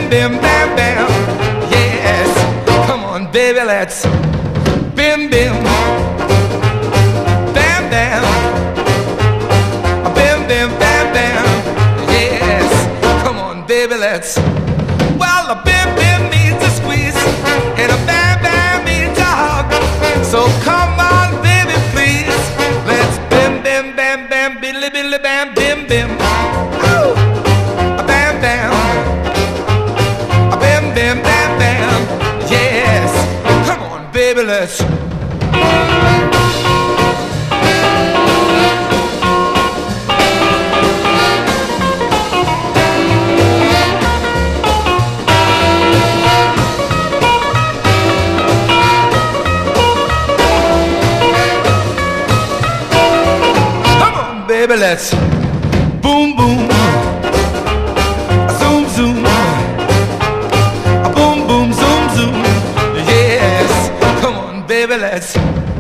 bim, bam, bam. Yes, come on, baby, let's bim, bim, bam, bam. Bim, bim, bam, bam. Yes, come on, baby, let's. Well, a bim, bim means a squeeze, and a bam, bam means a hug. So come on, baby, please. Let's bim, bim, bam, bam, billy, billy, bam, bim, bim. Ooh. A bam, bam. A bim, bim, bam, bam. Yes. Come on, baby, let's. Baby, let's boom, boom, zoom, zoom, boom, boom, zoom, zoom. Yes, come on, baby, let's